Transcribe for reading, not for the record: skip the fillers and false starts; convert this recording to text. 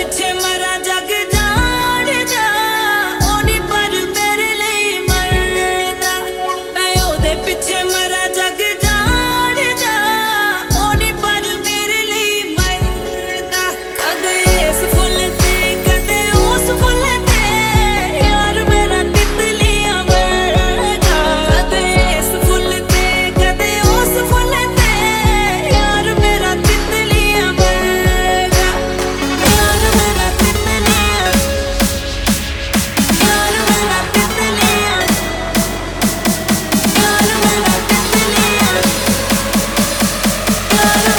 ਪਿੱਛੇ ਮਰਾਂ ਜਗ ਜਾਣ ਜਾ ਉਹ ਨੀ ਪਰ ਮੇਰੇ ਲਈ ਮਰਦਾ ਮੈਂ ਉਹਦੇ ਪਿੱਛੇ ਮਰਾਂ ਜਗ ਜਾਣ ਜਾ ਉਹ ਨੀ ਪਰ ਮੇਰੇ ਲਈ ਮਰਦਾ ਕਦੇ ਇਸ ਫੁੱਲ ਤੇ ਕਦੇ ਉਸ ਫੁੱਲ ਤੇ ਯਾਰ ਮੇਰਾ ਤਿਤਲੀਆਂ ਵਰਗਾ ਕਦੇ ਇਸ ਫੁੱਲ ਤੇ ਕਦੇ ਉਸ ਫੁੱਲ ਤੇ ਯਾਰ ਮੇਰਾ ਤਿਤਲੀਆਂ ਵਰਗਾ ਯਾਰ ਮੇਰਾ ਤਿਤਲੀਆਂ ਯਾਰ ਮੇਰਾ ਤਿਤਲੀਆਂ ਯਾਰ ਮੇਰਾ ਤਿਤਲੀਆਂ ਯਾਰ